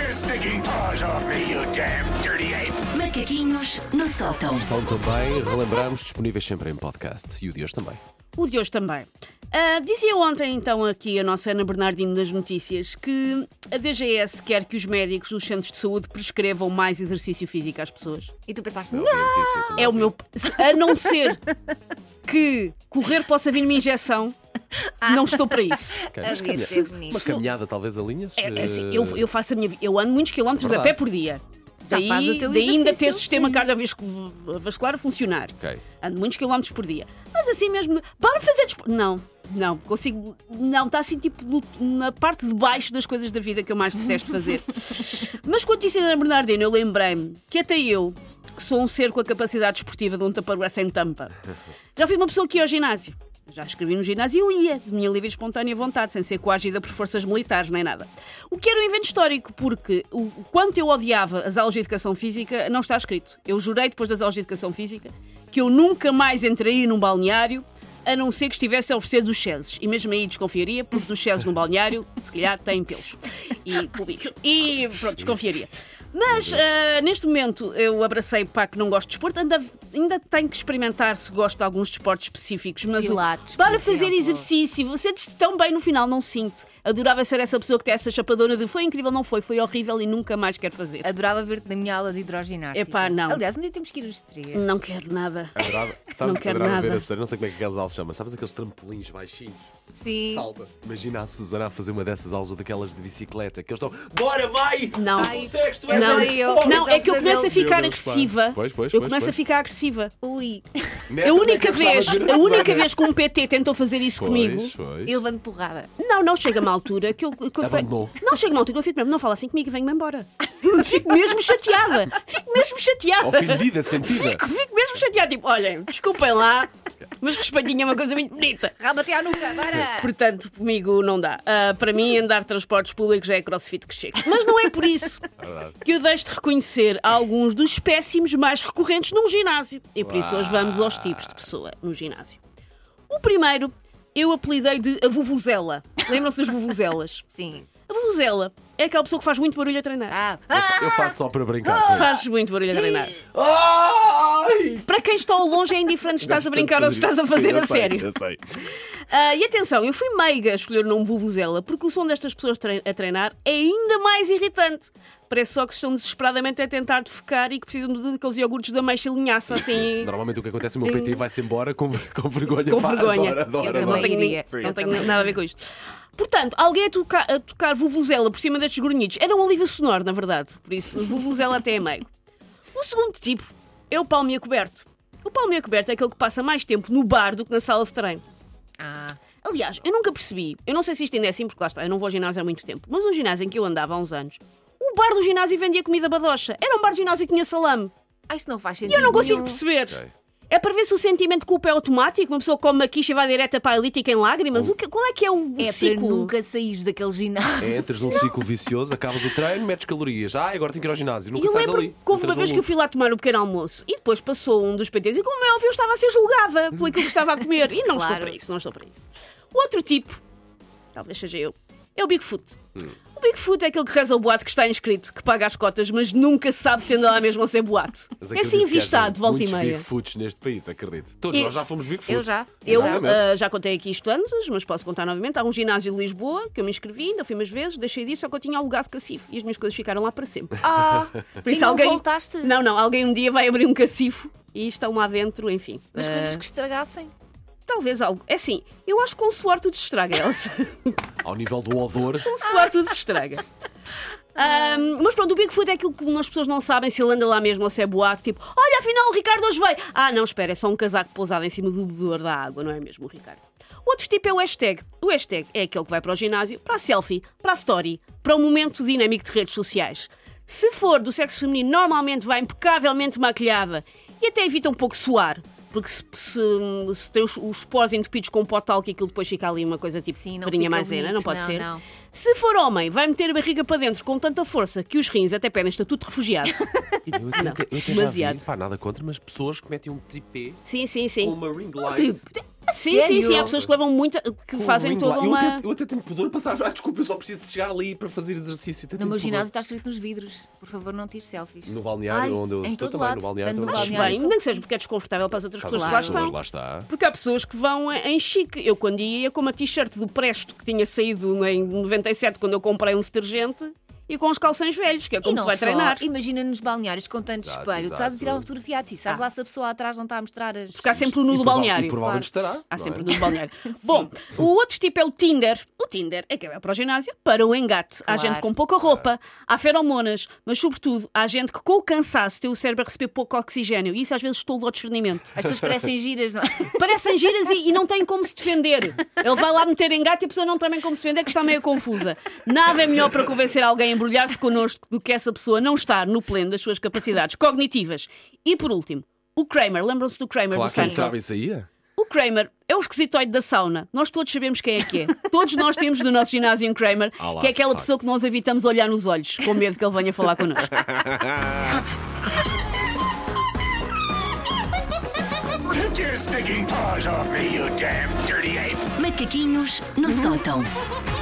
your stinking paws off me, you damn dirty ape! Macaquinhos no sótão. Estão também, relembramos, disponíveis sempre em podcast. E o de hoje também. O de hoje também. Dizia ontem, então, aqui a nossa Ana Bernardino das notícias que a DGS quer que os médicos dos centros de saúde prescrevam mais exercício físico às pessoas. E tu pensaste, Não, não, É o meu... A não ser que correr possa vir uma injeção, não estou para isso. Ok, Havia mas de ser bonito. uma caminhada talvez a linhas? É assim, eu faço a minha vida. Eu ando muitos quilómetros a Verdade. pé por dia. Já faz o teu daí ainda ter exercício, sistema sim. cardiovascular a funcionar. Ok. Ando muitos quilómetros por dia. Mas assim mesmo, bora fazer desporto. Não, consigo. Não, está assim tipo na parte de baixo das coisas da vida que eu mais detesto fazer. Mas com a notícia da Ana Bernardino, eu lembrei-me que até eu, que sou um ser com a capacidade esportiva de um tupperware sem tampa, já fui uma pessoa que ia ao ginásio. Já escrevi no ginásio e eu ia, de minha livre e espontânea vontade, sem ser coagida por forças militares nem nada. O que era um evento histórico, porque o quanto eu odiava as aulas de educação física não está escrito. Eu jurei depois das aulas de educação física que eu nunca mais entraria num balneário a não ser que estivesse a oferecer dos chezes. E mesmo aí desconfiaria, porque dos chezes no balneário, se calhar, têm pelos e cubitos. E pronto, desconfiaria. Mas neste momento eu abracei para que não gosto de desporto, ainda tenho que experimentar se gosto de alguns desportos específicos, mas Pilates, para por fazer exemplo. exercício, você diz tão bem no final, não sinto. Adorava ser essa pessoa que tem essa chapadona de foi incrível, não foi, foi horrível e nunca mais quero fazer. Adorava ver-te na minha aula de hidroginástica. Epá, não. Aliás, um dia temos que ir os três. Não quero nada. Adorava, Não sabes, quero adorava nada. ver a série, não sei como é que aquelas aulas se chama. Sabes aqueles trampolins baixinhos? Sim. Salta. Imagina a Susana a fazer uma dessas aulas ou daquelas de bicicleta, que eles estão, bora, vai! Não. Ai, Consegues, tu essa és daí eu. forte! Não, é que eu começo a ficar Meu Deus, pá. agressiva. Pois, Eu começo a ficar agressiva. Ui. A única vez que um PT tentou fazer isso comigo. E levando porrada. Não chega uma altura que eu Abandonou. Não chega uma altura que eu fico mesmo, não fala assim comigo e venho-me embora. Eu fico mesmo chateada. Ofendida, sentida. Fico mesmo chateada. Tipo, olhem, desculpem lá, mas que espadinha é uma coisa muito bonita. Raba-te à nuca, bora! Portanto, comigo não dá. Para mim, andar de transportes públicos já é crossfit que chega. Mas não é por isso que eu deixo de reconhecer alguns dos péssimos mais recorrentes num ginásio. E por isso hoje vamos aos tipos de pessoa no ginásio. O primeiro eu apelidei de a vuvuzela. Lembram-se das vuvuzelas? Sim. A vuvuzela é aquela pessoa que faz muito barulho a treinar. Eu faço só para brincar com isso. Faz muito barulho a treinar. Ai! Para quem está ao longe é indiferente se estás a brincar ou se estás a fazer a sério. Eu sei. E atenção, eu fui meiga a escolher o nome vuvuzela porque o som destas pessoas a treinar é ainda mais irritante. Parece só que estão desesperadamente a tentar defecar e que precisam daqueles iogurtes da meixa linhaça assim. Normalmente o que acontece, o meu PT vai-se embora com vergonha. Com Pá, vergonha. Adoro. Eu também Não tenho, iria. não tenho nada a ver com isto. Portanto, alguém a tocar vuvuzela por cima destes grunhidos era um alívio sonoro, na verdade. Por isso, vuvuzela até é meio. O segundo tipo é o palmeia coberto. O palmeia coberto é aquele que passa mais tempo no bar do que na sala de treino. Aliás, eu nunca percebi, eu não sei se isto ainda é assim, porque lá está, eu não vou ao ginásio há muito tempo, mas um ginásio em que eu andava há uns anos, o bar do ginásio vendia comida badocha. Era um bar de ginásio que tinha salame. Isso não faz E sentido. eu não consigo nenhum. perceber. Ok. É para ver se o sentimento de culpa é automático, uma pessoa come uma quiche e vai direta para a elítica em lágrimas. Qual é que é o É ciclo? para nunca sair daquele ginásio. Entras num ciclo vicioso, acabas o treino, metes calorias. Agora tenho que ir ao ginásio. E Nunca eu sais lembro ali. que houve uma vez que eu fui lá tomar o pequeno almoço e depois passou um dos PTs e, como é óbvio, eu estava a ser julgada por aquilo que estava a comer. E não estou Claro. para isso, não estou para isso. O outro tipo, talvez seja eu, é o Bigfoot. O Bigfoot é aquele que reza o boato que está inscrito, que paga as cotas, mas nunca se sabe se anda lá mesmo a ser boato. Mas É acredito assim que haja invistado, volta e muitos meia. Bigfoots neste país, acredito. Todos E- nós já fomos Bigfoots. Eu já. Eu Exatamente. já contei aqui isto antes, mas posso contar novamente. Há um ginásio de Lisboa que eu me inscrevi, ainda fui umas vezes, deixei disso, só que eu tinha alugado cacifo e as minhas coisas ficaram lá para sempre. Por E não voltaste? Não, alguém um dia vai abrir um cacifo e estão lá dentro, enfim. Mas coisas que estragassem. Talvez algo. É assim, eu acho que com suor tudo se estraga, Elsa. Ao nível do odor. Com suor tudo se estraga. Mas pronto, o Bigfoot é aquilo que as pessoas não sabem se ele anda lá mesmo ou se é boato. Tipo, olha, afinal o Ricardo hoje veio. Não, espera, é só um casaco pousado em cima do bebedor da água, não é mesmo o Ricardo? O outro tipo é o hashtag. O hashtag é aquele que vai para o ginásio, para a selfie, para a story, para o momento dinâmico de redes sociais. Se for do sexo feminino, normalmente vai impecavelmente maquilhada e até evita um pouco suar. Porque se tem os pós entupidos com um pó tal que aquilo depois fica ali uma coisa tipo Sim, não farinha fica maisena, bonito, não pode não, ser. não. Se for homem, vai meter a barriga para dentro com tanta força que os rins até pedem estatuto de refugiado. Eu até já demasiado. vi, nada contra, mas pessoas que metem um tripé Sim. com uma ring light. Sim, sim, sim. Há pessoas que levam muita. que fazem Lindo toda lá. uma. Eu até tenho pudor a passar. Desculpa, eu só preciso chegar ali para fazer exercício. No meu ginásio está escrito nos vidros: por favor, não tires selfies. No balneário Ai, onde eu em estou todo também. lado, No balneário tanto no também. Acho balneário. bem, nem que seja porque é desconfortável para as outras pessoas que lá estão. Lá está. Porque há pessoas que vão em chique. Eu, quando ia com uma t-shirt do Presto que tinha saído em 97, quando eu comprei um detergente, e com os calções velhos, que é E como não se vai só, imagina imagina nos balneários com tanto Exato, espelho, tu estás a tirar uma exato. fotografia a ti, sabes lá se a pessoa atrás não está a mostrar as. Porque há sempre o nu do balneário. E provavelmente estará. Há não sempre é? no balneário. Bom, o outro tipo é o Tinder. O Tinder é que vai para o ginásio para o engate. Há Claro. gente com pouca roupa, há feromonas, mas sobretudo há gente que com o cansaço tem o cérebro a receber pouco oxigênio e isso às vezes tolda o discernimento. As pessoas parecem giras, não é? Parecem giras e não têm como se defender. Ele vai lá meter engate e a pessoa não tem bem como se defender, que está meio confusa. Nada é melhor para convencer alguém a embrulhar-se connosco do que essa pessoa não estar no pleno das suas capacidades cognitivas. E por último, o Kramer. Lembram-se do Kramer Claro do que Seinfeld? entrava e saía. O Kramer é o esquisitoide da sauna. Nós todos sabemos quem é que é. Todos nós temos no nosso ginásio um Kramer, Ah lá, que é aquela de facto. pessoa que nós evitamos olhar nos olhos, com medo que ele venha falar connosco. Take your stinking paws off me, you damn dirty ape! Macaquinhos no sótão.